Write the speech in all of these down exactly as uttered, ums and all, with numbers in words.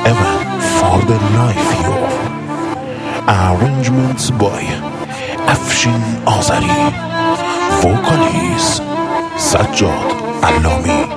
Ever for the life you. Arrangements by افشین آذری. Vocalist سجاد علامی.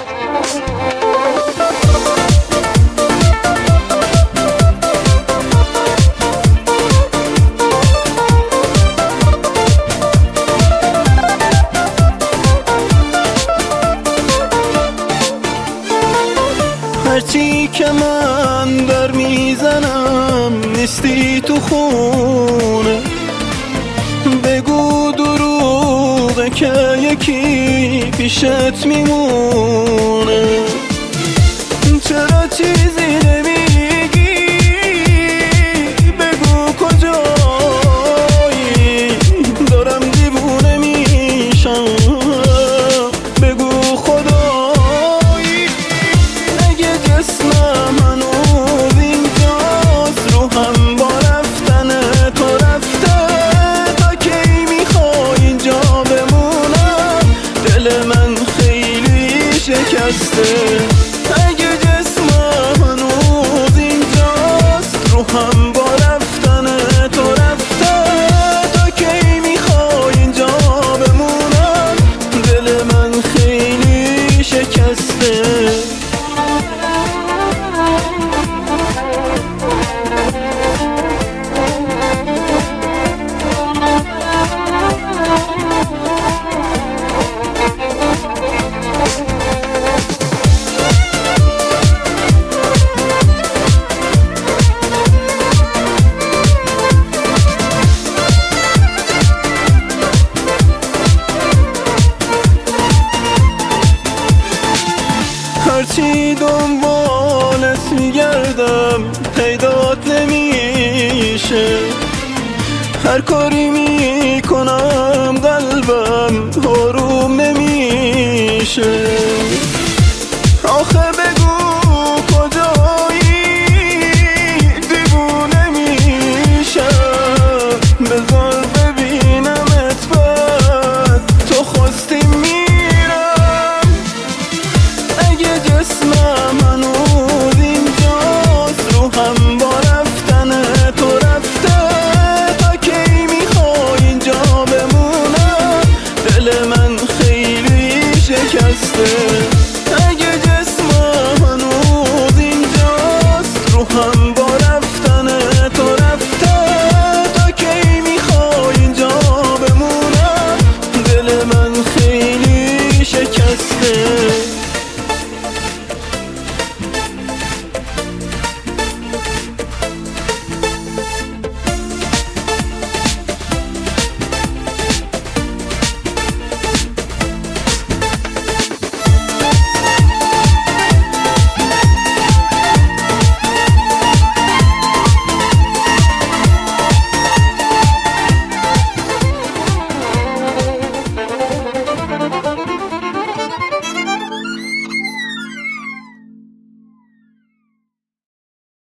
هرچی که من در میزنم نیستی تو خونه، بگو دروغه که یکی پیشت میمونه. چرا چیزی نمیگی؟ بگو کجایی؟ دارم دیوونه میشم، بگو خدایی. اگه جسمم هنوز اینجاست، روحم با رفتن تو رفته. تا کی میخوای اینجا بمونم؟ دل من خیلی شکسته. اگه جسمم هنوز اینجاست، روحم با رفتن تو رفته. تا کی میخوای اینجا بمونم؟ دل من خیلی شکسته. هرچی دنبالت میگردم پیدات نمیشه. هر کاری میکنم قلبم آروم نمیشه. آخه بگو کجایی؟ دیوونه میشم، بذار ببینمت بعد تو خواستی میرم. اگه جسمم